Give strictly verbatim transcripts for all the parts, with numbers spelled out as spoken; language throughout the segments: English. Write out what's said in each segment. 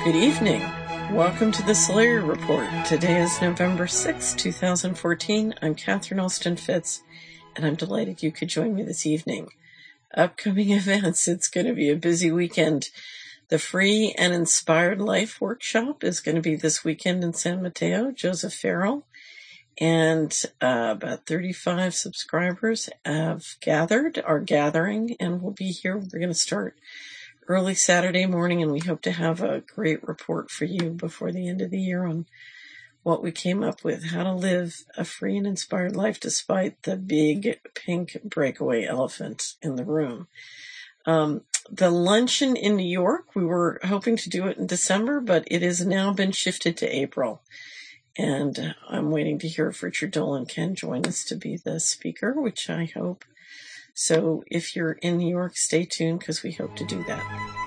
Good evening. Welcome to the Solari Report. Today is November sixth, two thousand fourteen. I'm Catherine Alston Fitz, and I'm delighted you could join me this evening. Upcoming events, it's going to be a busy weekend. The Free and Inspired Life Workshop is going to be this weekend in San Mateo. Joseph Farrell and uh, about thirty-five subscribers have gathered, are gathering, and will be here. We're going to start early Saturday morning, and we hope to have a great report for you before the end of the year on what we came up with, how to live a free and inspired life despite the big pink breakaway elephant in the room. Um, the luncheon in New York, we were hoping to do it in December, but it has now been shifted to April. And I'm waiting to hear if Richard Dolan can join us to be the speaker, which I hope. So if you're in New York, stay tuned because we hope to do that.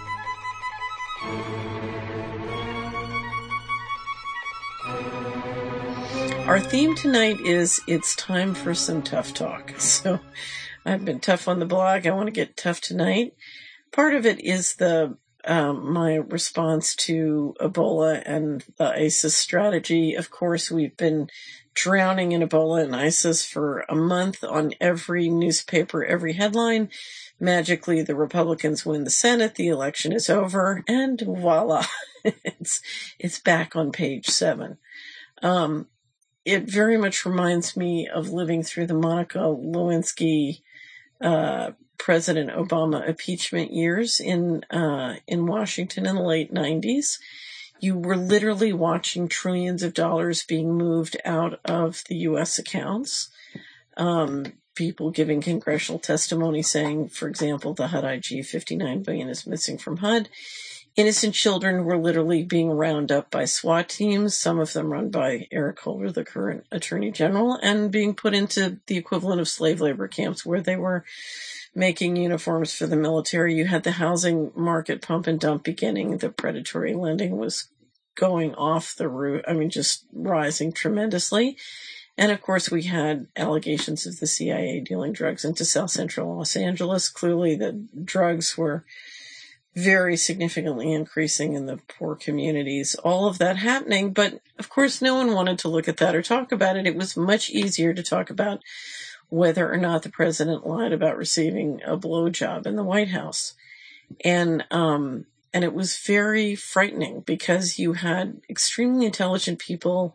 Our theme tonight is It's Time for Some Tough Talk. So I've been tough on the blog. I want to get tough tonight. Part of it is the um, my response to Ebola and the ISIS strategy. Of course, we've been drowning in Ebola and ISIS for a month on every newspaper, every headline. Magically, the Republicans win the Senate, the election is over, and voila, it's it's back on page seven. Um, it very much reminds me of living through the Monica Lewinsky, uh, President Obama impeachment years in uh, in Washington in the late nineties. You were literally watching trillions of dollars being moved out of the U S accounts. Um, people giving congressional testimony saying, for example, the H U D I G fifty-nine billion dollars is missing from H U D. Innocent children were literally being rounded up by SWAT teams, some of them run by Eric Holder, the current Attorney General, and being put into the equivalent of slave labor camps where they were making uniforms for the military. You had the housing market pump and dump beginning. The predatory lending was going off the roof. I mean, just rising tremendously. And of course, we had allegations of the C I A dealing drugs into South Central Los Angeles. Clearly, the drugs were very significantly increasing in the poor communities. All of that happening. But of course, no one wanted to look at that or talk about it. It was much easier to talk about whether or not the president lied about receiving a blowjob in the White House. And, um, and it was very frightening because you had extremely intelligent people,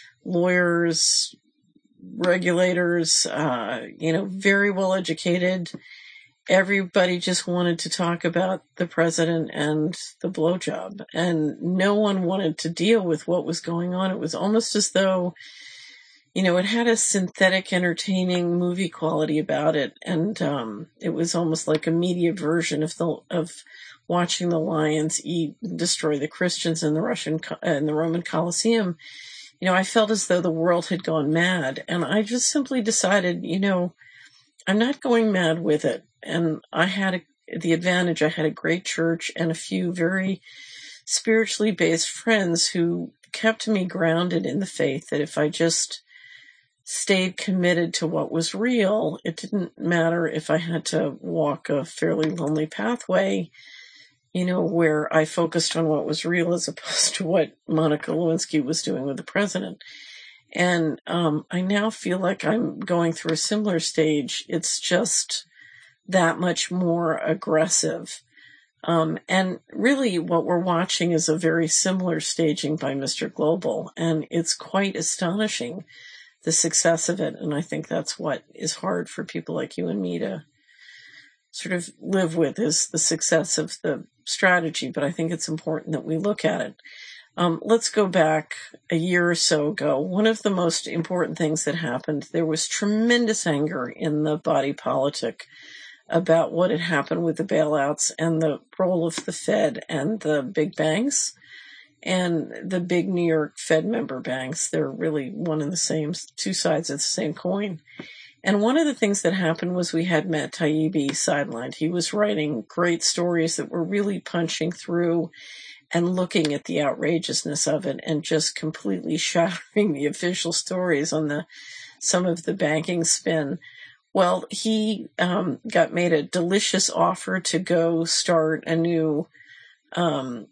lawyers, regulators, uh, you know, very well educated. Everybody just wanted to talk about the president and the blowjob, and no one wanted to deal with what was going on. It was almost as though, you know, it had a synthetic, entertaining movie quality about it, and um, it was almost like a media version of the of watching the lions eat and destroy the Christians in the Russian in the Roman Colosseum. You know, I felt as though the world had gone mad, and I just simply decided, you know, I'm not going mad with it. And I had a, the advantage, I had a great church and a few very spiritually based friends who kept me grounded in the faith that if I just stayed committed to what was real, it didn't matter if I had to walk a fairly lonely pathway, you know, where I focused on what was real as opposed to what Monica Lewinsky was doing with the president. And um, I now feel like I'm going through a similar stage. It's just that much more aggressive. Um, and really what we're watching is a very similar staging by Mister Global. And it's quite astonishing, the success of it. And I think that's what is hard for people like you and me to sort of live with, is the success of the strategy. But I think it's important that we look at it. Um, let's go back a year or so ago. One of the most important things that happened, there was tremendous anger in the body politic about what had happened with the bailouts and the role of the Fed and the big banks and the big New York Fed member banks. They're really one and the same, two sides of the same coin. And one of the things that happened was we had Matt Taibbi sidelined. He was writing great stories that were really punching through and looking at the outrageousness of it and just completely shattering the official stories on the some of the banking spin. Well, he um, got made a delicious offer to go start a new um,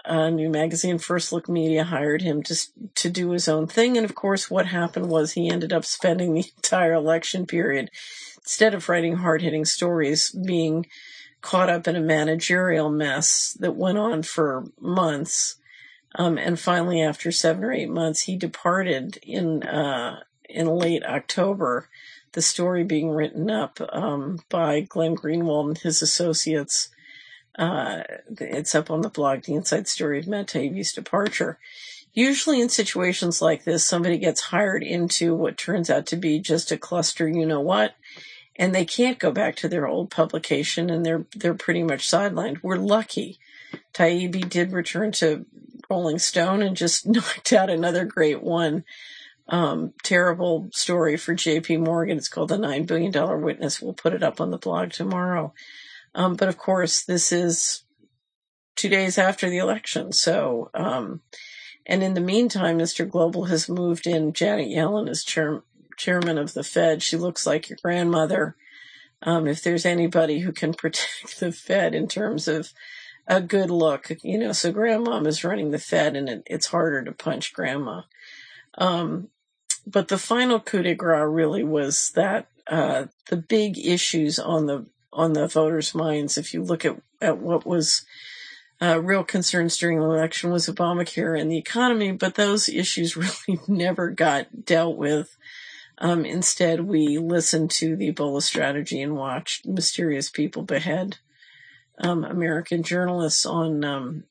uh, New Magazine, First Look Media hired him to to do his own thing. And of course, what happened was he ended up spending the entire election period, instead of writing hard-hitting stories, being caught up in a managerial mess that went on for months. Um, and finally, after seven or eight months, he departed in uh, in late October, the story being written up um, by Glenn Greenwald and his associates. Uh, it's up on the blog, The Inside Story of Matt Taibbi's departure. Usually in situations like this, somebody gets hired into what turns out to be just a cluster you-know-what, and they can't go back to their old publication, and they're they're pretty much sidelined. We're lucky. Taibbi did return to Rolling Stone and just knocked out another great one. Um, terrible story for J P Morgan. It's called The nine billion dollars Witness. We'll put it up on the blog tomorrow. Um, but of course, this is two days after the election. So, um, and in the meantime, Mister Global has moved in Janet Yellen as chair, chairman of the Fed. She looks like your grandmother. Um, if there's anybody who can protect the Fed in terms of a good look, you know, so grandma is running the Fed, and it, it's harder to punch grandma. Um, but the final coup de grace really was that, uh, the big issues on the, on the voters' minds, if you look at, at what was, uh, real concerns during the election, was Obamacare and the economy, but those issues really never got dealt with. Um, instead, we listened to the Ebola strategy and watched mysterious people behead Um, American journalists on um,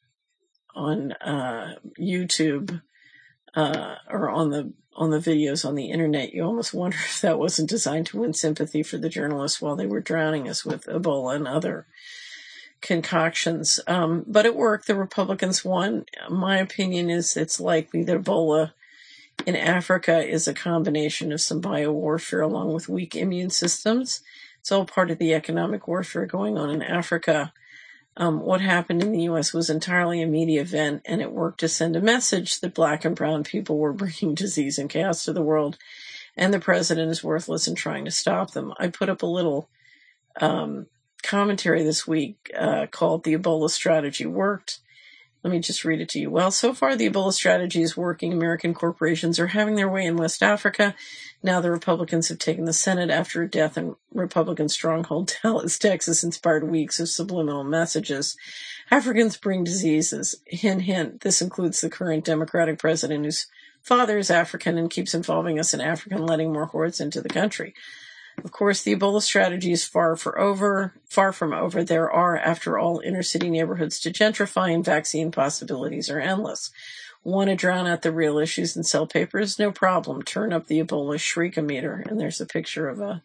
on uh, YouTube uh, or on the on the videos on the internet. You almost wonder if that wasn't designed to win sympathy for the journalists while they were drowning us with Ebola and other concoctions. Um, but it worked. The Republicans won. My opinion is it's likely that Ebola in Africa is a combination of some biowarfare along with weak immune systems. It's all part of the economic warfare going on in Africa. Um, what happened in the U S was entirely a media event, and it worked to send a message that black and brown people were bringing disease and chaos to the world, and the president is worthless in trying to stop them. I put up a little um, commentary this week uh, called The Ebola Strategy Worked. Let me just read it to you. Well, so far the Ebola strategy is working. American corporations are having their way in West Africa. Now the Republicans have taken the Senate after a death in Republican stronghold Dallas, Texas, inspired weeks of subliminal messages. Africans bring diseases. Hint, hint. This includes the current Democratic president whose father is African and keeps involving us in Africa and letting more hordes into the country. Of course, the Ebola strategy is far for over, far from over. There are, after all, inner city neighborhoods to gentrify, and vaccine possibilities are endless. Want to drown out the real issues and sell papers? No problem. Turn up the Ebola shriekometer, and there's a picture of a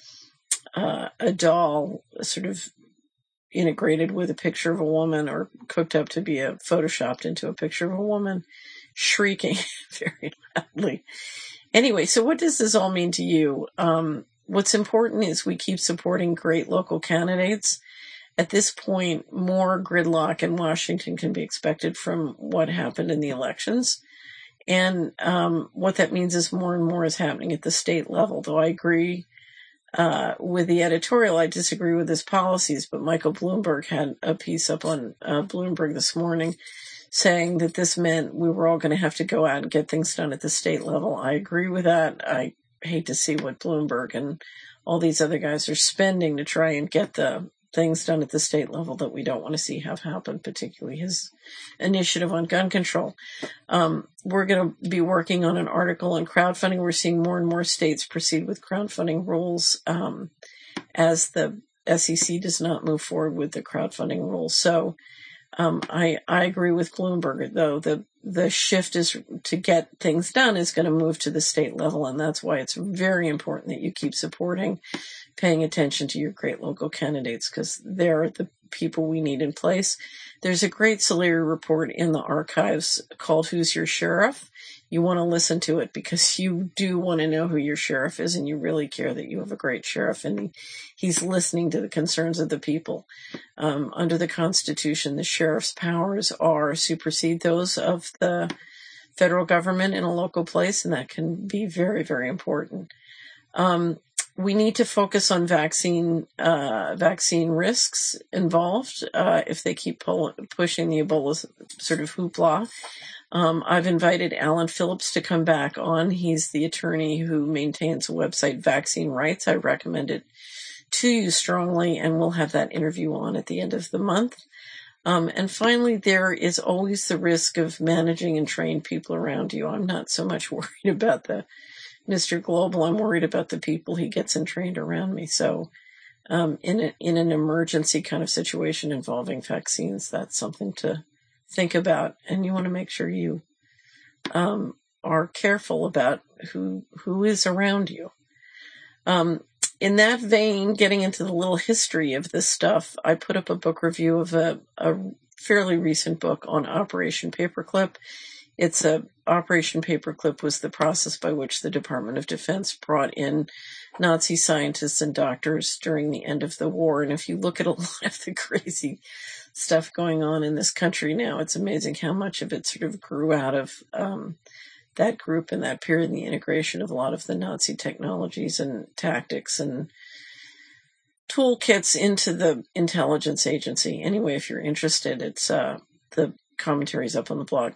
uh, a doll, sort of integrated with a picture of a woman, or cooked up to be a photoshopped into a picture of a woman shrieking very loudly. Anyway, so what does this all mean to you? Um, What's important is we keep supporting great local candidates. At this point, more gridlock in Washington can be expected from what happened in the elections. And um, what that means is more and more is happening at the state level. Though I agree uh, with the editorial, I disagree with his policies. But Michael Bloomberg had a piece up on uh, Bloomberg this morning saying that this meant we were all going to have to go out and get things done at the state level. I agree with that. I hate to see what Bloomberg and all these other guys are spending to try and get the things done at the state level that we don't want to see have happen, particularly his initiative on gun control. Um, we're going to be working on an article on crowdfunding. We're seeing more and more states proceed with crowdfunding rules um, as the S E C does not move forward with the crowdfunding rules. So um, I, I agree with Bloomberg, though. The the shift is to get things done is going to move to the state level, and that's why it's very important that you keep supporting, paying attention to your great local candidates, because they're the people we need in place. There's a great Solari report in the archives called Who's Your Sheriff? You want to listen to it because you do want to know who your sheriff is, and you really care that you have a great sheriff, and he, he's listening to the concerns of the people. Um, under the Constitution, the sheriff's powers are supersede those of the federal government in a local place, and that can be very, very important. Um, we need to focus on vaccine uh, vaccine risks involved uh, if they keep pull- pushing the Ebola sort of hoopla. Um, I've invited Alan Phillips to come back on. He's the attorney who maintains a website, Vaccine Rights. I recommend it to you strongly, and we'll have that interview on at the end of the month. Um, and finally, there is always the risk of managing and trained people around you. I'm not so much worried about the Mister Global. I'm worried about the people he gets and trained around me. So um, in, a, in an emergency kind of situation involving vaccines, that's something to think about. And you want to make sure you um, are careful about who who is around you. Um, in that vein, getting into the little history of this stuff, I put up a book review of a, a fairly recent book on Operation Paperclip. It's a Operation Paperclip was the process by which the Department of Defense brought in Nazi scientists and doctors during the end of the war. And if you look at a lot of the crazy stuff going on in this country now, it's amazing how much of it sort of grew out of um, that group in that period, and the integration of a lot of the Nazi technologies and tactics and toolkits into the intelligence agency. Anyway, if you're interested, it's uh, the commentary's up on the blog.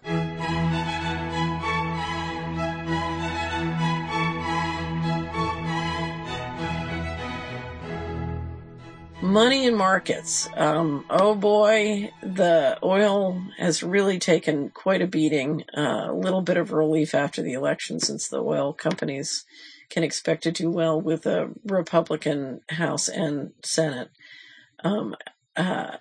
Money and markets. Um, oh boy, the oil has really taken quite a beating. Uh, a little bit of relief after the election, since the oil companies can expect to do well with a Republican House and Senate, um, uh,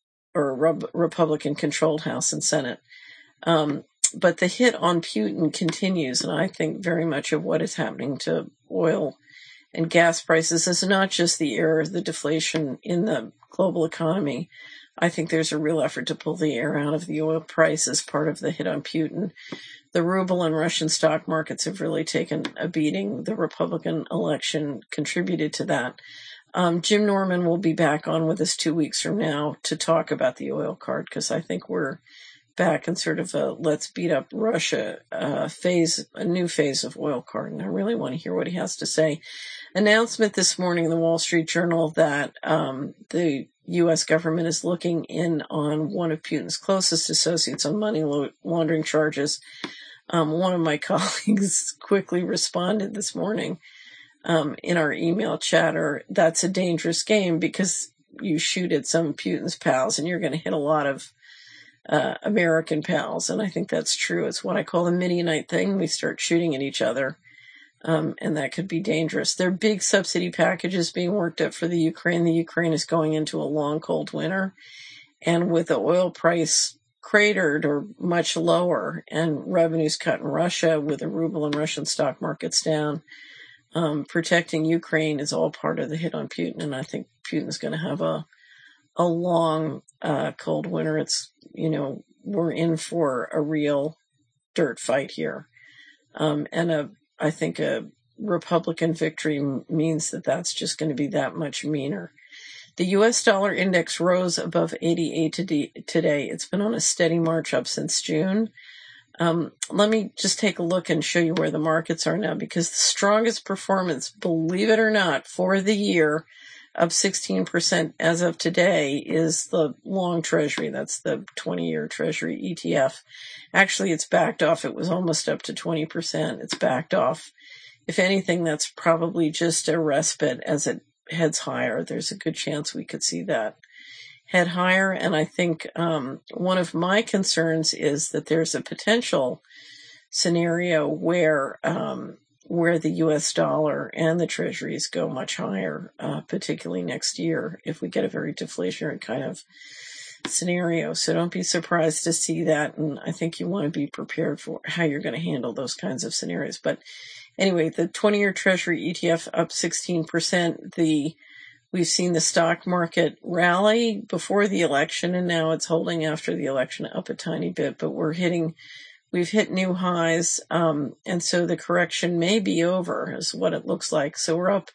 or re- Republican-controlled House and Senate. Um, but the hit on Putin continues, and I think very much of what is happening to oil and gas prices is not just the air, the deflation in the global economy. I think there's a real effort to pull the air out of the oil price as part of the hit on Putin. The ruble and Russian stock markets have really taken a beating. The Republican election contributed to that. Um, Jim Norman will be back on with us two weeks from now to talk about the oil card, because I think we're back in sort of a let's beat up Russia uh, phase, a new phase of oil card. And I really want to hear what he has to say. Announcement this morning in the Wall Street Journal that um, the U S government is looking in on one of Putin's closest associates on money laundering charges. Um, one of my colleagues quickly responded this morning um, in our email chatter, that's a dangerous game because you shoot at some of Putin's pals and you're going to hit a lot of uh, American pals. And I think that's true. It's what I call the Midianite thing. We start shooting at each other. Um, and that could be dangerous. There are big subsidy packages being worked up for the Ukraine. The Ukraine is going into a long, cold winter. And with the oil price cratered or much lower and revenues cut in Russia with the ruble and Russian stock markets down, um, protecting Ukraine is all part of the hit on Putin. And I think Putin's going to have a, a long, uh, cold winter. It's, you know, we're in for a real dirt fight here. Um, and a, I think a Republican victory means that that's just going to be that much meaner. The U S dollar index rose above eighty-eight today. It's been on a steady march up since June. Um, let me just take a look and show you where the markets are now, because the strongest performance, believe it or not, for the year, up sixteen percent as of today, is the long treasury. That's the twenty-year treasury E T F. Actually, it's backed off. It was almost up to twenty percent. It's backed off. If anything, that's probably just a respite as it heads higher. There's a good chance we could see that head higher. And I think um, one of my concerns is that there's a potential scenario where um, where the U S dollar and the treasuries go much higher, uh, particularly next year, if we get a very deflationary kind of scenario. So don't be surprised to see that. And I think you want to be prepared for how you're going to handle those kinds of scenarios. But anyway, the twenty-year treasury E T F up sixteen percent. The We've seen the stock market rally before the election, and now it's holding after the election up a tiny bit, but we're hitting, we've hit new highs. Um, and so the correction may be over is what it looks like. So we're up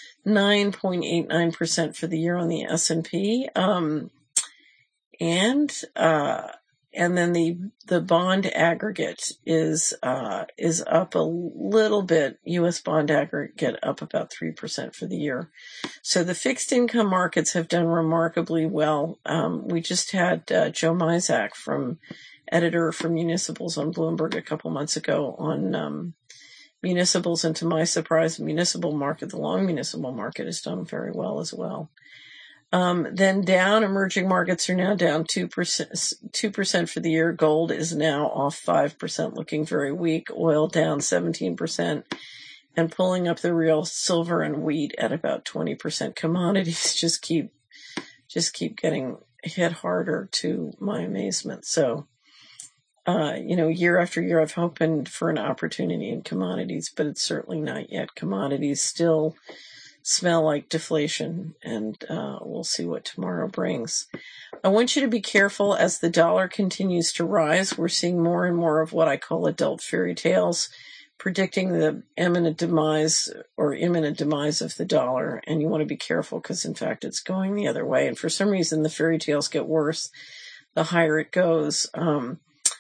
nine point eight nine percent for the year on the S and P. Um, and, uh, and then the the bond aggregate is uh, is up a little bit. U S bond aggregate up about three percent for the year. So the fixed income markets have done remarkably well. Um, we just had uh, Joe Mizak, from editor for Municipals on Bloomberg, a couple months ago on um, municipals, and to my surprise, the municipal market, the long municipal market, has done very well as well. Um, then down, emerging markets are now down two percent, two percent for the year. Gold is now off five percent, looking very weak. Oil down seventeen percent, and pulling up the real silver and wheat at about twenty percent. Commodities just keep, just keep getting hit harder, to my amazement. So, uh, you know, year after year, I've hoped for an opportunity in commodities, but it's certainly not yet. Commodities still smell like deflation, and uh, we'll see what tomorrow brings. I want you to be careful as the dollar continues to rise. We're seeing more and more of what I call adult fairy tales, predicting the imminent demise or imminent demise of the dollar, and you want to be careful because, in fact, it's going the other way. And for some reason, the fairy tales get worse the higher it goes. Um,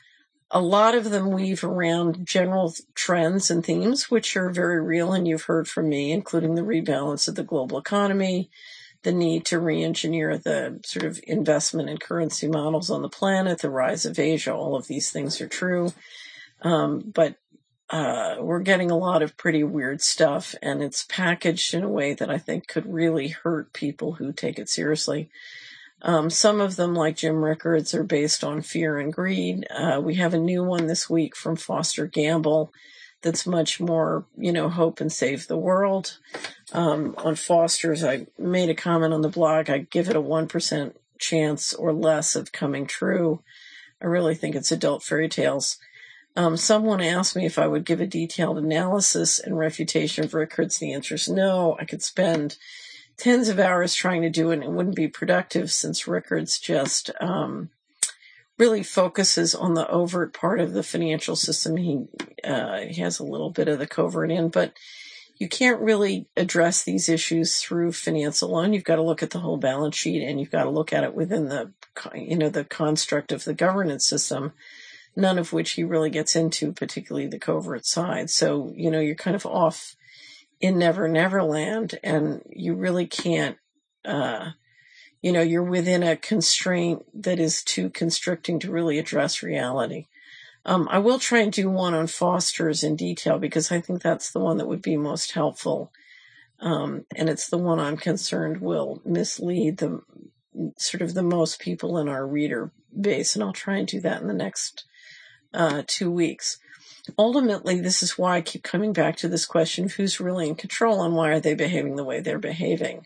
A lot of them weave around general trends and themes, which are very real, and you've heard from me, including the rebalance of the global economy, the need to re-engineer the sort of investment and currency models on the planet, the rise of Asia. All of these things are true. Um, but uh, we're getting a lot of pretty weird stuff, and it's packaged in a way that I think could really hurt people who take it seriously. Um, some of them, like Jim Rickards, are based on fear and greed. Uh, we have a new one this week from Foster Gamble that's much more, you know, hope and save the world. Um, on Foster's, I made a comment on the blog. I give it a one percent chance or less of coming true. I really think it's adult fairy tales. Um, someone asked me if I would give a detailed analysis and refutation of Rickards. The answer is no. I could spend tens of hours trying to do it, and it wouldn't be productive, since Rickards just um, really focuses on the overt part of the financial system. He, uh, he has a little bit of the covert in, but you can't really address these issues through finance alone. You've got to look at the whole balance sheet, and you've got to look at it within the, you know, the construct of the governance system, none of which he really gets into, particularly the covert side. So, you know, you're kind of off in Never Never Land, and you really can't, uh, you know, you're within a constraint that is too constricting to really address reality. Um, I will try and do one on Foster's in detail, because I think that's the one that would be most helpful. Um, and it's the one I'm concerned will mislead the sort of the most people in our reader base. And I'll try and do that in the next uh, two weeks. Ultimately, this is why I keep coming back to this question of who's really in control and why are they behaving the way they're behaving.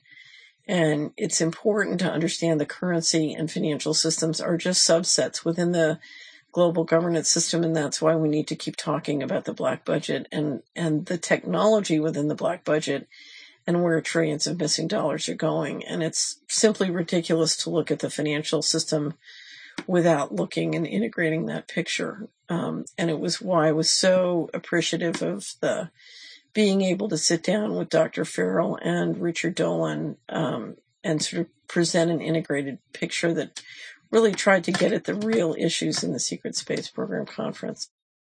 And it's important to understand the currency and financial systems are just subsets within the global governance system, and that's why we need to keep talking about the black budget and, and the technology within the black budget and where trillions of missing dollars are going. And it's simply ridiculous to look at the financial system without looking and integrating that picture. Um, and it was why I was so appreciative of the being able to sit down with Doctor Farrell and Richard Dolan um, and sort of present an integrated picture that really tried to get at the real issues in the Secret Space Program Conference.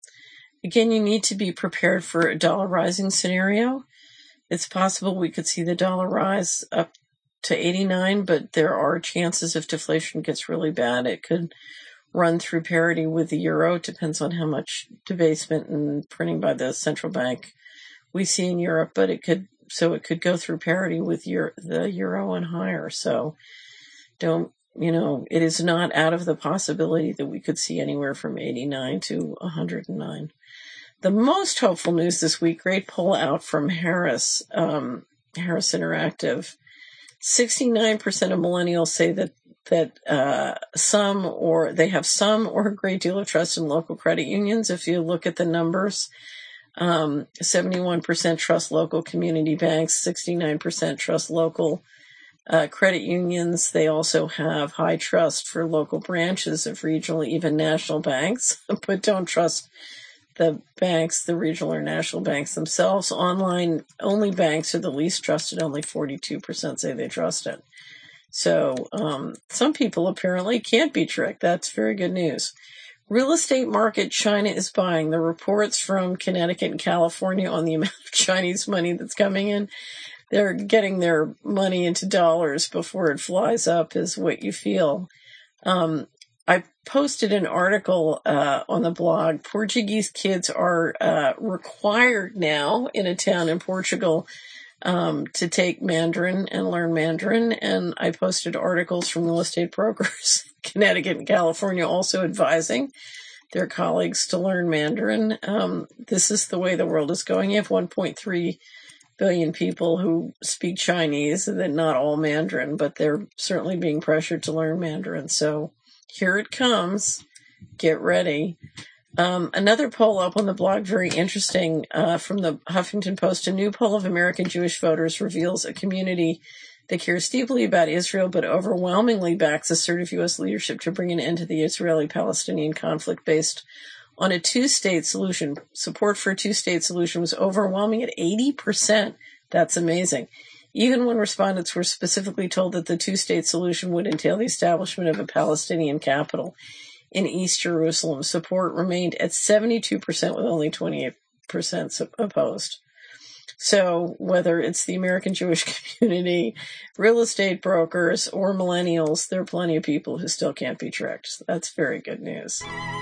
Again, you need to be prepared for a dollar rising scenario. It's possible we could see the dollar rise up to eighty-nine, but there are chances if deflation gets really bad, it could run through parity with the euro. It depends on how much debasement and printing by the central bank we see in Europe, but it could, so it could go through parity with Euro, the euro and higher. So don't, you know, it is not out of the possibility that we could see anywhere from eighty-nine to one hundred nine. The most hopeful news this week, great poll out from Harris, um, Harris Interactive. sixty-nine percent of millennials say that that uh, some or they have some or a great deal of trust in local credit unions. If you look at the numbers, um, seventy-one percent trust local community banks, sixty-nine percent trust local uh, credit unions. They also have high trust for local branches of regional, even national banks, but don't trust the banks, the regional or national banks themselves. Online only banks are the least trusted. Only forty-two percent say they trust it. So um, some people apparently can't be tricked. That's very good news. Real estate market, China is buying. The reports from Connecticut and California on the amount of Chinese money that's coming in, they're getting their money into dollars before it flies up is what you feel. Um, I posted an article uh, on the blog. Portuguese kids are uh, required now in a town in Portugal um, to take Mandarin and learn Mandarin. And I posted articles from real estate brokers, Connecticut and California, also advising their colleagues to learn Mandarin. Um, this is the way the world is going. You have one point three billion people who speak Chinese, and then not all Mandarin, but they're certainly being pressured to learn Mandarin. So here it comes. Get ready. Um, another poll up on the blog, very interesting, uh, from the Huffington Post. A new poll of American Jewish voters reveals a community that cares deeply about Israel, but overwhelmingly backs assertive U S leadership to bring an end to the Israeli-Palestinian conflict based on a two-state solution. Support for a two-state solution was overwhelming at eighty percent. That's amazing. Even when respondents were specifically told that the two-state solution would entail the establishment of a Palestinian capital in East Jerusalem, support remained at seventy-two percent with only twenty-eight percent opposed. So whether it's the American Jewish community, real estate brokers, or millennials, there are plenty of people who still can't be tricked. That's very good news.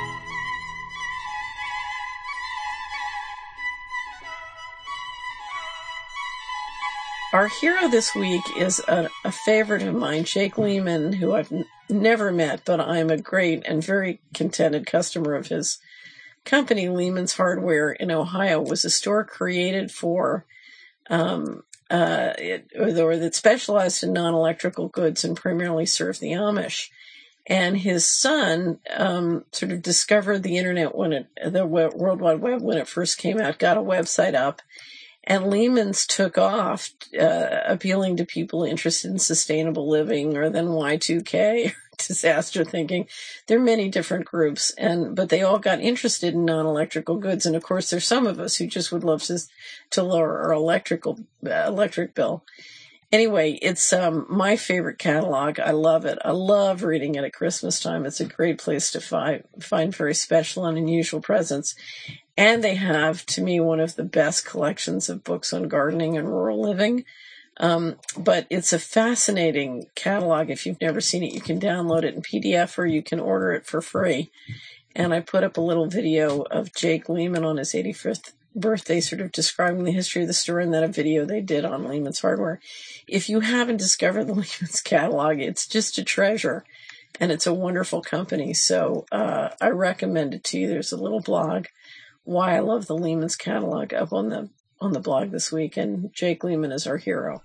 Our hero this week is a, a favorite of mine, Jake Lehman, who I've n- never met, but I'm a great and very contented customer of his company. Lehman's Hardware in Ohio was a store created for, um, uh, it, or that specialized in non-electrical goods and primarily served the Amish. And his son um, sort of discovered the internet when it, the World Wide Web when it first came out, got a website up. And Lehman's took off, uh, appealing to people interested in sustainable living, or then Y two K, disaster thinking. There are many different groups, and but they all got interested in non-electrical goods. And of course, there's some of us who just would love to, to lower our electrical uh, electric bill. Anyway, it's um, my favorite catalog. I love it. I love reading it at Christmas time. It's a great place to find find very special and unusual presents. And they have, to me, one of the best collections of books on gardening and rural living. Um, but it's a fascinating catalog. If you've never seen it, you can download it in P D F or you can order it for free. And I put up a little video of Jake Lehman on his eighty-fifth birthday, sort of describing the history of the store, and then a video they did on Lehman's Hardware. If you haven't discovered the Lehman's catalog, it's just a treasure. And it's a wonderful company. So uh, I recommend it to you. There's a little blog, Why I Love the Lehman's Catalog, up on the on the blog this week, and Jake Lehman is our hero.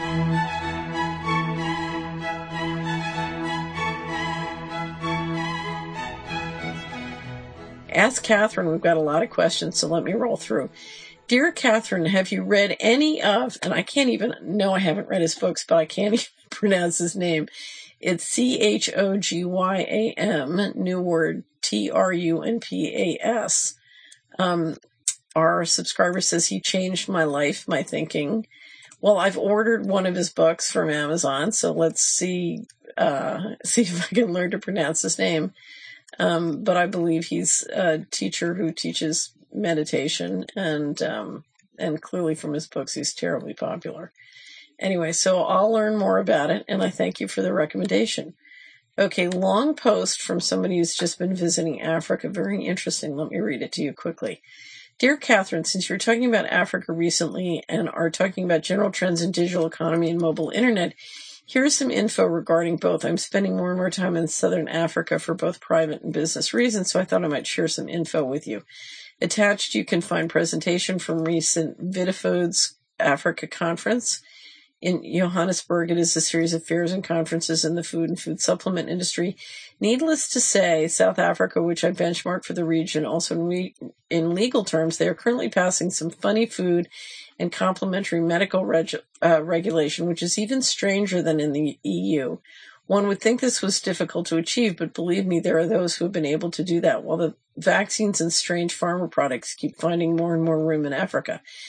Ask Catherine. We've got a lot of questions, so let me roll through. Dear Catherine, have you read any of, and I can't even, no, I haven't read his books, but I can't even pronounce his name. It's C H O G Y A M, new word, T R U N P A S. Um, our subscriber says he changed my life, my thinking. Well, I've ordered one of his books from Amazon, so let's see, uh, see if I can learn to pronounce his name. Um, but I believe he's a teacher who teaches meditation, and, um, and clearly from his books, he's terribly popular. Anyway, so I'll learn more about it, and I thank you for the recommendation. Okay, long post from somebody who's just been visiting Africa. Very interesting. Let me read it to you quickly. Dear Catherine, since you were talking about Africa recently and are talking about general trends in digital economy and mobile internet, here's some info regarding both. I'm spending more and more time in Southern Africa for both private and business reasons, so I thought I might share some info with you. Attached, you can find presentation from recent Vitafoods Africa conference. In Johannesburg, it is a series of fairs and conferences in the food and food supplement industry. Needless to say, South Africa, which I benchmark for the region, also in, re- in legal terms, they are currently passing some funny food and complementary medical reg- uh, regulation, which is even stranger than in the E U. One would think this was difficult to achieve, but believe me, there are those who have been able to do that, while the vaccines and strange pharma products keep finding more and more room in Africa.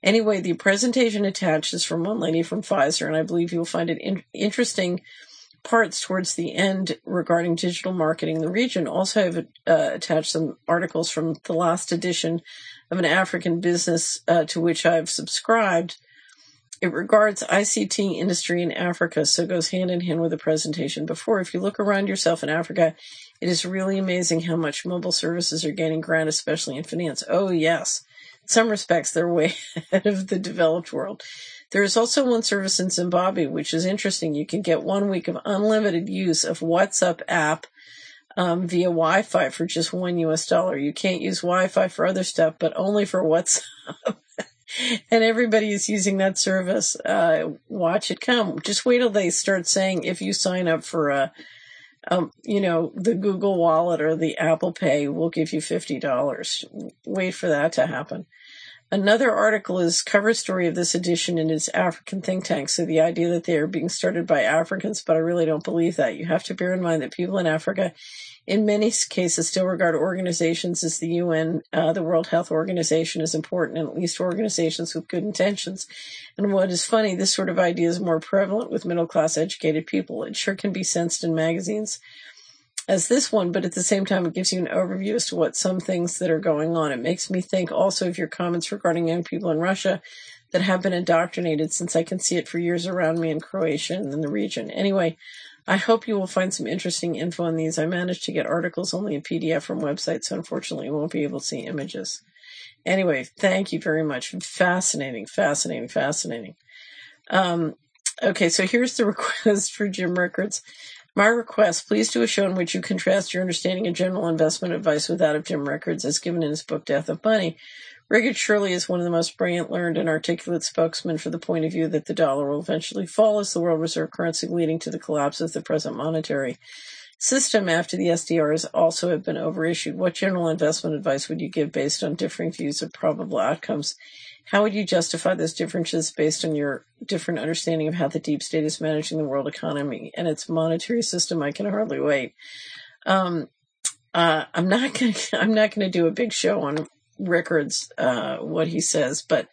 Anyway, the presentation attached is from one lady from Pfizer, and I believe you'll find it in- interesting parts towards the end regarding digital marketing in the region. Also, I've uh, attached some articles from the last edition of an African business uh, to which I've subscribed. It regards I C T industry in Africa, so it goes hand in hand with the presentation before. If you look around yourself in Africa, it is really amazing how much mobile services are gaining ground, especially in finance. Oh, yes. In some respects, they're way ahead of the developed world. There is also one service in Zimbabwe, which is interesting. You can get one week of unlimited use of WhatsApp app um, via Wi-Fi for just one U S dollar. You can't use Wi-Fi for other stuff, but only for WhatsApp. And everybody is using that service. Uh, watch it come. Just wait till they start saying if you sign up for a, um, you know, the Google Wallet or the Apple Pay, we'll give you fifty dollars. Wait for that to happen. Another article is cover story of this edition, and it's African think tank. So the idea that they are being started by Africans, but I really don't believe that. You have to bear in mind that people in Africa, in many cases, still regard organizations as the U N, uh, the World Health Organization, as important, and at least organizations with good intentions. And what is funny, this sort of idea is more prevalent with middle-class educated people. It sure can be sensed in magazines as this one, but at the same time, it gives you an overview as to what some things that are going on. It makes me think also of your comments regarding young people in Russia that have been indoctrinated, since I can see it for years around me in Croatia and in the region. Anyway, I hope you will find some interesting info on these. I managed to get articles only in P D F from websites, so unfortunately you won't be able to see images. Anyway, thank you very much. Fascinating, fascinating, fascinating. Um, okay, so here's the request for Jim Rickards. My request, please do a show in which you contrast your understanding of general investment advice with that of Jim Rickards, as given in his book, Death of Money. Rickard surely is one of the most brilliant, learned, and articulate spokesmen for the point of view that the dollar will eventually fall as the world reserve currency, leading to the collapse of the present monetary system after the S D Rs also have been overissued. What general investment advice would you give based on differing views of probable outcomes? How would you justify those differences based on your different understanding of how the deep state is managing the world economy and its monetary system? I can hardly wait. Um, uh, I'm not going to, I'm not going to do a big show on Rickards, uh, what he says, but,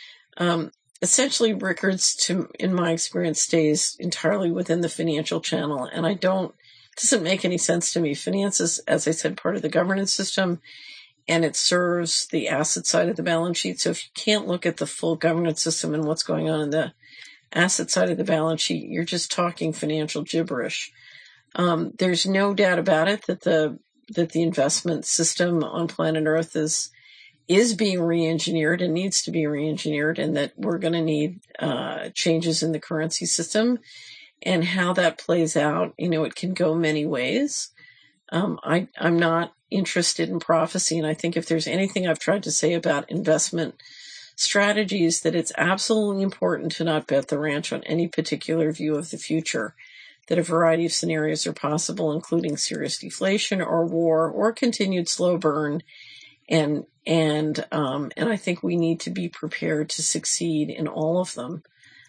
um, essentially Rickards, to, in my experience, stays entirely within the financial channel. And I don't, it doesn't make any sense to me. Finance is, as I said, part of the governance system, and it serves the asset side of the balance sheet. So if you can't look at the full governance system and what's going on in the asset side of the balance sheet, you're just talking financial gibberish. Um, there's no doubt about it that the that the investment system on planet Earth is is being re-engineered and needs to be re-engineered, and that we're going to need uh, changes in the currency system. And how that plays out, you know, it can go many ways. Um, I, I'm not interested in prophecy, and I think if there's anything I've tried to say about investment strategies, that it's absolutely important to not bet the ranch on any particular view of the future, that a variety of scenarios are possible, including serious deflation or war or continued slow burn, and and um, and I think we need to be prepared to succeed in all of them.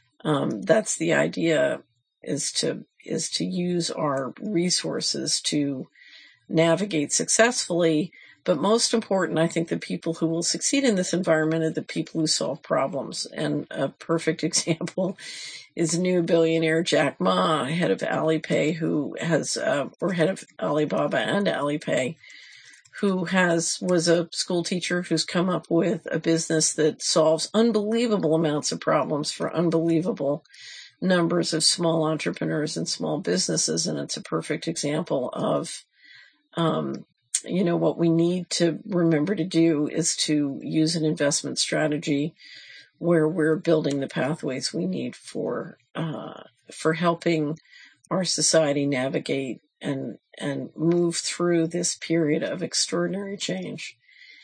Um, that's the idea, is to is to use our resources to navigate successfully. But most important, I think the people who will succeed in this environment are the people who solve problems. And a perfect example is new billionaire Jack Ma, head of Alipay, who has, uh, or head of Alibaba and Alipay, who has was a school teacher who's come up with a business that solves unbelievable amounts of problems for unbelievable numbers of small entrepreneurs and small businesses. And it's a perfect example of, um, you know, what we need to remember to do is to use an investment strategy where we're building the pathways we need for, uh, for helping our society navigate and, and move through this period of extraordinary change.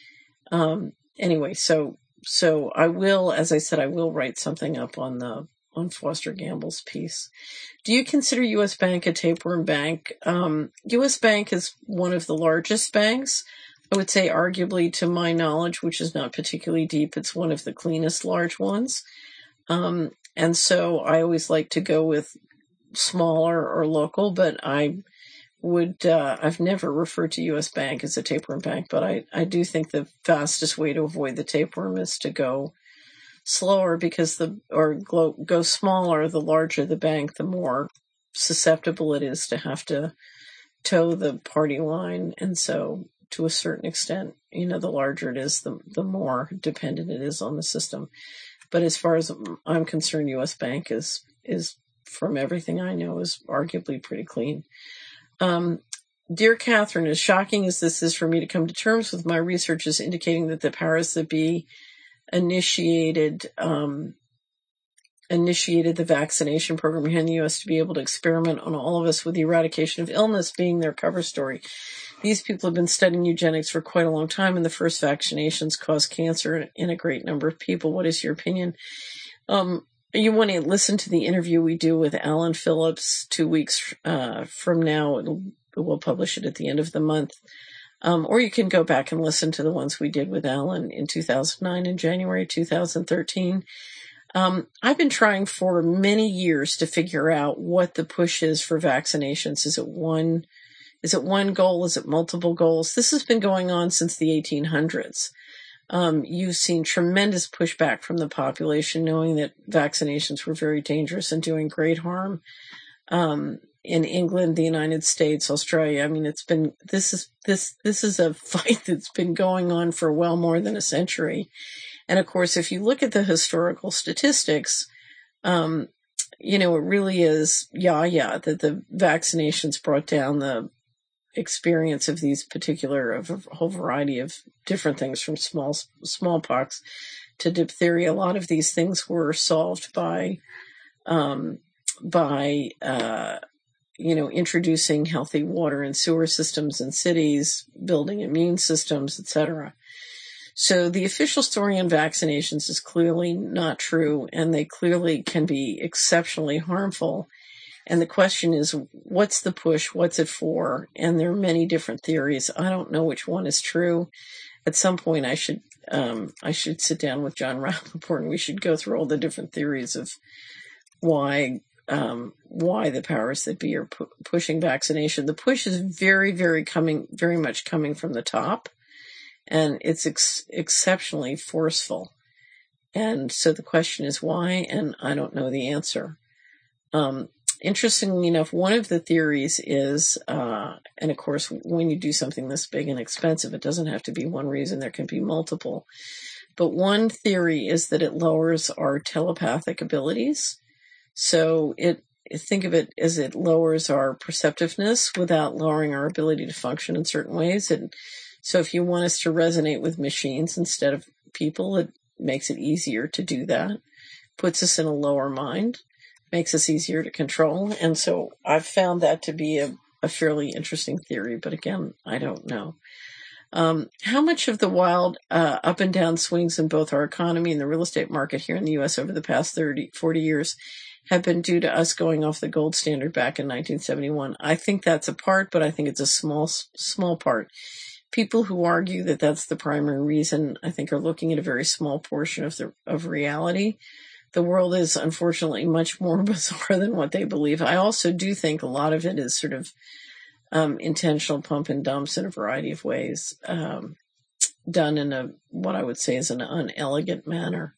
Um, anyway, so, so I will, as I said, I will write something up on the, on Foster Gamble's piece. Do you consider U S Bank a tapeworm bank? Um, U S Bank is one of the largest banks. I would say arguably, to my knowledge, which is not particularly deep, it's one of the cleanest large ones. Um, and so I always like to go with smaller or local, but I would, uh, I've never referred to U S Bank as a tapeworm bank, but I, I do think the fastest way to avoid the tapeworm is to go slower because the, or go, go smaller, the larger the bank, the more susceptible it is to have to toe the party line. And so to a certain extent, you know, the larger it is, the, the more dependent it is on the system. But as far as I'm concerned, U S Bank is, is from everything I know, is arguably pretty clean. Um, Dear Catherine, as shocking as this is for me to come to terms with, my research is indicating that the powers that be initiated, um, initiated the vaccination program here in the U S to be able to experiment on all of us, with the eradication of illness being their cover story. These people have been studying eugenics for quite a long time, and the first vaccinations cause cancer in a great number of people. What is your opinion? Um, you want to listen to the interview we do with Alan Phillips two weeks uh, from now. It'll, we'll publish it at the end of the month. Um, or you can go back and listen to the ones we did with Alan in two thousand nine and January two thousand thirteen. Um, I've been trying for many years to figure out what the push is for vaccinations. Is it one, is it one goal? Is it multiple goals? This has been going on since the eighteen hundreds. Um, you've seen tremendous pushback from the population, knowing that vaccinations were very dangerous and doing great harm. Um, in England, the United States, Australia, I mean, it's been, this is, this, this is a fight that's been going on for well more than a century. And of course, if you look at the historical statistics, um, you know, it really is, yeah, yeah, that the vaccinations brought down the experience of these particular, of a whole variety of different things, from small, smallpox to diphtheria. A lot of these things were solved by, um, by, uh, you know, introducing healthy water and sewer systems in cities, building immune systems, et cetera. So the official story on vaccinations is clearly not true, and they clearly can be exceptionally harmful. And the question is, what's the push? What's it for? And there are many different theories. I don't know which one is true. At some point, I should um, I should sit down with John Rappaport, and we should go through all the different theories of why um, why the powers that be are pu- pushing vaccination. The push is very, very coming, very much coming from the top, and it's ex- exceptionally forceful. And so the question is why, and I don't know the answer. Um, Interestingly enough, one of the theories is, uh, and of course, when you do something this big and expensive, it doesn't have to be one reason, there can be multiple. But one theory is that it lowers our telepathic abilities. So it, think of it as it lowers our perceptiveness without lowering our ability to function in certain ways. And so if you want us to resonate with machines instead of people, it makes it easier to do that, puts us in a lower mind, makes us easier to control. And so I've found that to be a, a fairly interesting theory, but again, I don't know. Um, how much of the wild uh, up and down swings in both our economy and the real estate market here in the U S over the past thirty, forty years have been due to us going off the gold standard back in nineteen seventy-one? I think that's a part, but I think it's a small, small part. People who argue that that's the primary reason, I think, are looking at a very small portion of the of reality. The world is unfortunately much more bizarre than what they believe. I also do think a lot of it is sort of um, intentional pump and dumps in a variety of ways, um, done in a, what I would say is an unelegant manner.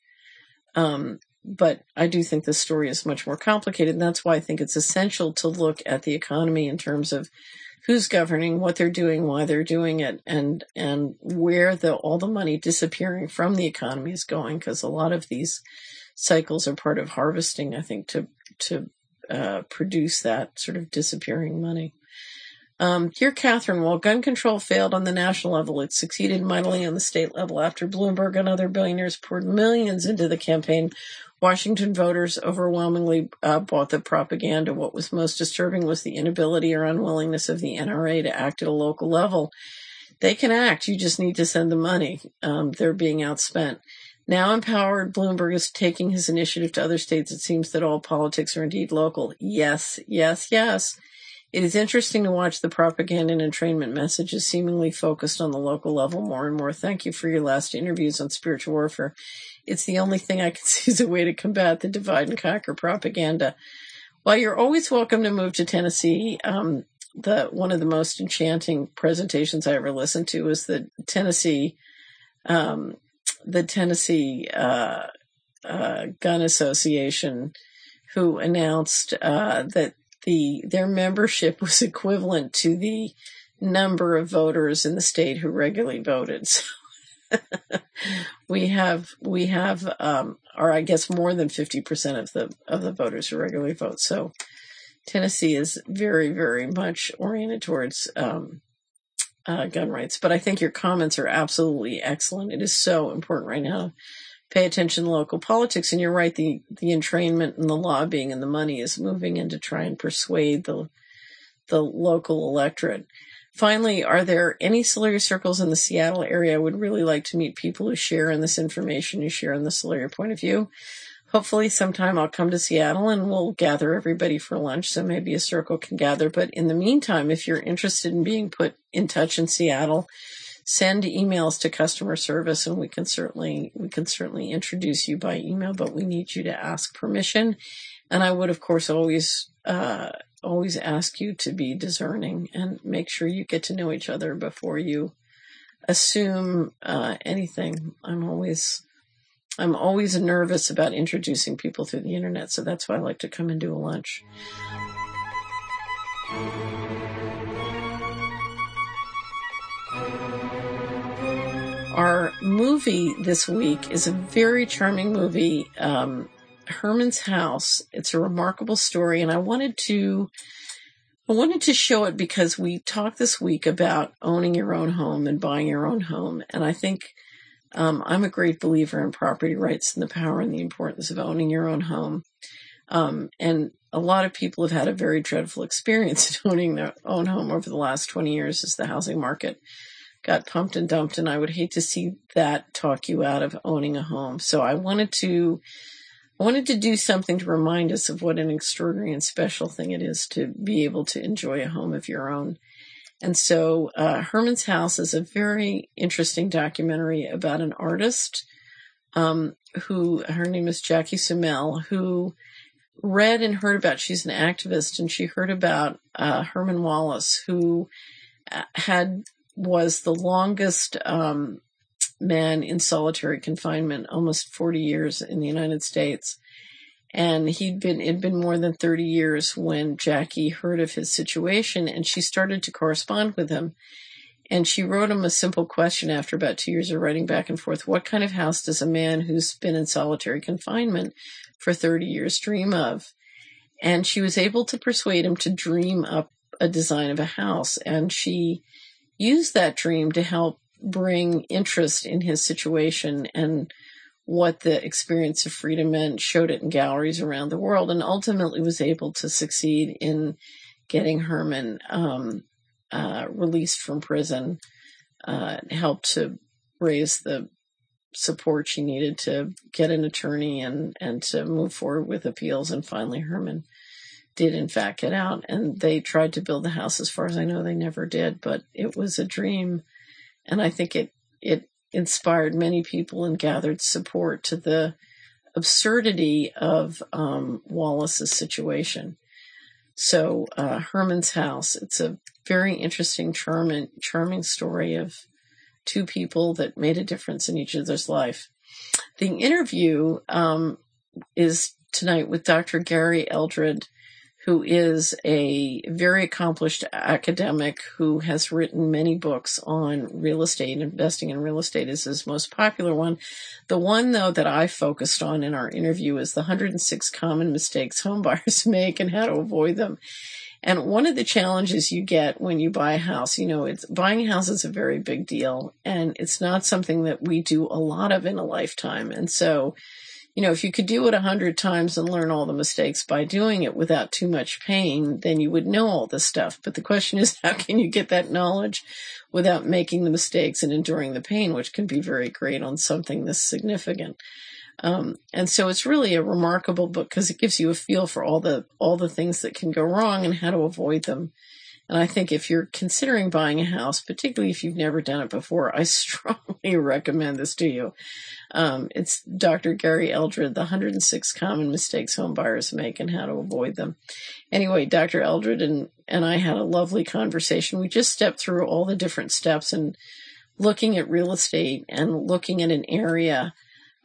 Um, but I do think the story is much more complicated, and that's why I think it's essential to look at the economy in terms of who's governing, what they're doing, why they're doing it, and and where the all the money disappearing from the economy is going, because a lot of these cycles are part of harvesting, I think, to to uh, produce that sort of disappearing money. Um, Dear Catherine, while gun control failed on the national level, it succeeded mightily on the state level. After Bloomberg and other billionaires poured millions into the campaign, Washington voters overwhelmingly uh, bought the propaganda. What was most disturbing was the inability or unwillingness of the N R A to act at a local level. They can act, you just need to send the money. Um, they're being outspent. Now empowered, Bloomberg is taking his initiative to other states. It seems that all politics are indeed local. Yes, yes, yes. It is interesting to watch the propaganda and entrainment messages seemingly focused on the local level more and more. Thank you for your last interviews on spiritual warfare. It's the only thing I can see as a way to combat the divide and conquer propaganda. While you're always welcome to move to Tennessee, um, the one of the most enchanting presentations I ever listened to was the Tennessee, um, the Tennessee uh, uh, Gun Association, who announced uh, that the their membership was equivalent to the number of voters in the state who regularly voted. So we have we have um, or I guess more than fifty percent of the of the voters who regularly vote. So Tennessee is very, very much oriented towards um, uh, gun rights. But I think your comments are absolutely excellent. It is so important right now. Pay attention to local politics. And you're right, the, the entrainment and the lobbying and the money is moving in to try and persuade the the local electorate. Finally, are there any Solaria circles in the Seattle area? I would really like to meet people who share in this information, who share in the Solaria point of view. Hopefully sometime I'll come to Seattle and we'll gather everybody for lunch, so maybe a circle can gather. But in the meantime, if you're interested in being put in touch in Seattle, send emails to customer service and we can certainly we can certainly introduce you by email, but we need you to ask permission. And I would, of course, always uh, always ask you to be discerning and make sure you get to know each other before you assume uh, anything. I'm always... I'm always nervous about introducing people through the internet, so that's why I like to come and do a lunch. Our movie this week is a very charming movie, um, Herman's House. It's a remarkable story, and I wanted to I wanted to show it because we talked this week about owning your own home and buying your own home, and I think Um, I'm a great believer in property rights and the power and the importance of owning your own home. Um, and a lot of people have had a very dreadful experience in owning their own home over the last twenty years as the housing market got pumped and dumped. And I would hate to see that talk you out of owning a home. So I wanted to, I wanted to do something to remind us of what an extraordinary and special thing it is to be able to enjoy a home of your own. And so uh, Herman's House is a very interesting documentary about an artist um, who, her name is Jackie Sumel, who read and heard about, she's an activist, and she heard about uh, Herman Wallace, who had was the longest um, man in solitary confinement, almost forty years in the United States. And he'd been, it'd been more than thirty years when Jackie heard of his situation, and she started to correspond with him. And she wrote him a simple question after about two years of writing back and forth. What kind of house does a man who's been in solitary confinement for thirty years dream of? And she was able to persuade him to dream up a design of a house. And she used that dream to help bring interest in his situation and what the experience of freedom meant, showed it in galleries around the world, and ultimately was able to succeed in getting Herman um, uh, released from prison, uh, helped to raise the support she needed to get an attorney and, and to move forward with appeals. And finally, Herman did, in fact, get out. And they tried to build the house. As far as I know, they never did, but it was a dream. And I think it it inspired many people and gathered support to the absurdity of um, Wallace's situation. So uh, Herman's House, it's a very interesting, charming, charming story of two people that made a difference in each other's life. The interview um, is tonight with Doctor Gary Eldred, who is a very accomplished academic who has written many books on real estate. Investing in real estate is his most popular one. The one, though, that I focused on in our interview is the one hundred six common mistakes home buyers make and how to avoid them. And one of the challenges you get when you buy a house, you know, it's buying a house is a very big deal, and it's not something that we do a lot of in a lifetime. And so, you know, if you could do it a hundred times and learn all the mistakes by doing it without too much pain, then you would know all this stuff. But the question is, how can you get that knowledge without making the mistakes and enduring the pain, which can be very great on something this significant? Um, and so it's really a remarkable book because it gives you a feel for all the all the things that can go wrong and how to avoid them. And I think if you're considering buying a house, particularly if you've never done it before, I strongly recommend this to you. Um, it's Doctor Gary Eldred, the one hundred six common mistakes home buyers make and how to avoid them. Anyway, Doctor Eldred and, and I had a lovely conversation. We just stepped through all the different steps and looking at real estate and looking at an area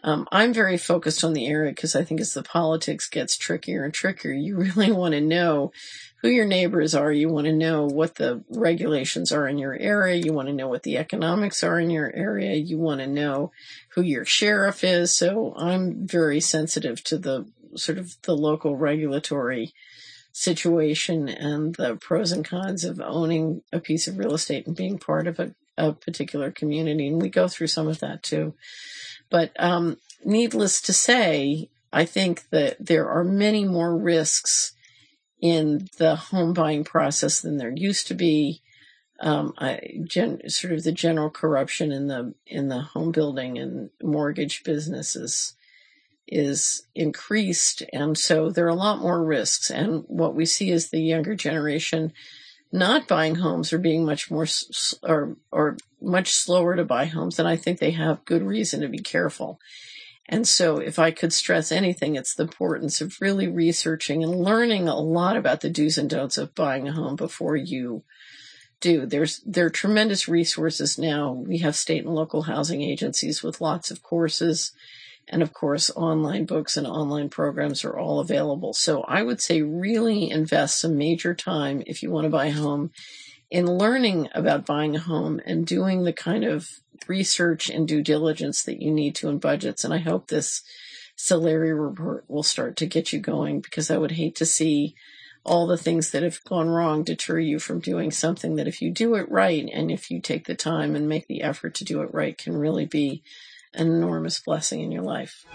Um, I'm very focused on the area because I think as the politics gets trickier and trickier, you really want to know who your neighbors are. You want to know what the regulations are in your area. You want to know what the economics are in your area. You want to know who your sheriff is. So I'm very sensitive to the sort of the local regulatory situation and the pros and cons of owning a piece of real estate and being part of a, a particular community. And we go through some of that too. But um, needless to say, I think that there are many more risks in the home buying process than there used to be. Um, I, gen, sort of the general corruption in the in the home building and mortgage businesses is increased, and so there are a lot more risks. And what we see is the younger generation not buying homes or being much more or or much slower to buy homes, and I think they have good reason to be careful. And so if I could stress anything, it's the importance of really researching and learning a lot about the do's and don'ts of buying a home before you do. There's there are tremendous resources now. We have state and local housing agencies with lots of courses, and of course online books and online programs are all available. So I would say really invest some major time if you want to buy a home in learning about buying a home and doing the kind of research and due diligence that you need to in budgets. And I hope this Solari report will start to get you going, because I would hate to see all the things that have gone wrong deter you from doing something that, if you do it right and if you take the time and make the effort to do it right, can really be an enormous blessing in your life.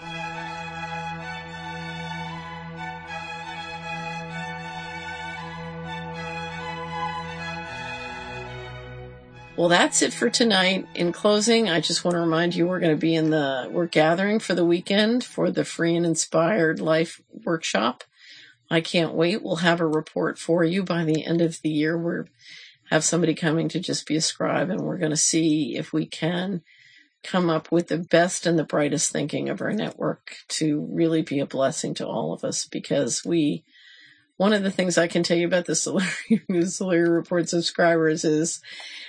Well, that's it for tonight. In closing, I just want to remind you we're going to be in the, we're gathering for the weekend for the Free and Inspired Life workshop. I can't wait. We'll have a report for you by the end of the year. We'll have somebody coming to just be a scribe, and we're going to see if we can come up with the best and the brightest thinking of our network to really be a blessing to all of us. Because we, one of the things I can tell you about the Solari, the Solari Report subscribers is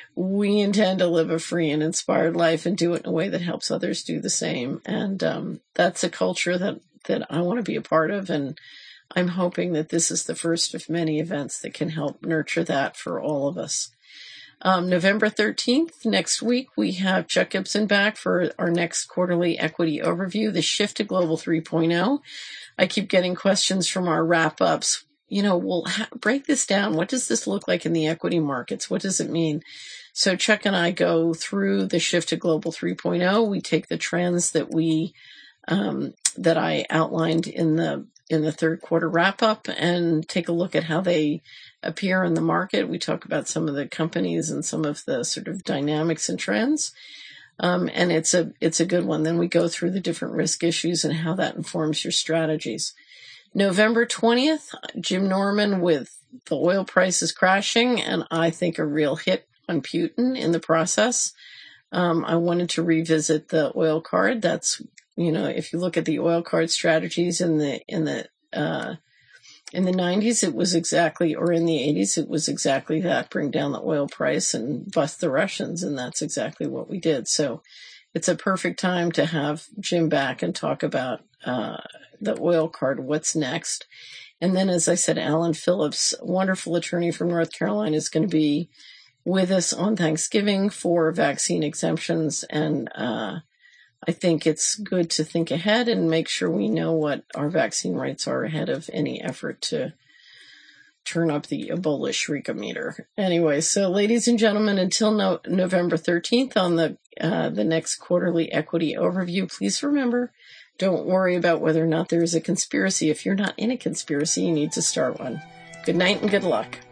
we intend to live a free and inspired life and do it in a way that helps others do the same. And um, that's a culture that, that I want to be a part of. And I'm hoping that this is the first of many events that can help nurture that for all of us. Um, November thirteenth, next week, we have Chuck Gibson back for our next quarterly equity overview, the shift to Global three point oh. I keep getting questions from our wrap-ups. You know, we'll ha- break this down. What does this look like in the equity markets? What does it mean? So Chuck and I go through the shift to Global three point oh. We take the trends that we um, that I outlined in the in the third quarter wrap-up and take a look at how they appear in the market. We talk about some of the companies and some of the sort of dynamics and trends. Um, and it's a, it's a good one. Then we go through the different risk issues and how that informs your strategies. November twentieth, Jim Norman with the oil prices crashing, and I think a real hit on Putin in the process. Um, I wanted to revisit the oil card. That's, you know, if you look at the oil card strategies in the, in the, uh, in the nineties, it was exactly, or in the eighties, it was exactly that, bring down the oil price and bust the Russians. And that's exactly what we did. So it's a perfect time to have Jim back and talk about, uh, the oil card, what's next. And then, as I said, Alan Phillips, wonderful attorney from North Carolina, is going to be with us on Thanksgiving for vaccine exemptions. And, uh, I think it's good to think ahead and make sure we know what our vaccine rights are ahead of any effort to turn up the Ebola shriekometer. Anyway, so ladies and gentlemen, until no- November thirteenth on the uh, the next quarterly equity overview, please remember, don't worry about whether or not there is a conspiracy. If you're not in a conspiracy, you need to start one. Good night and good luck.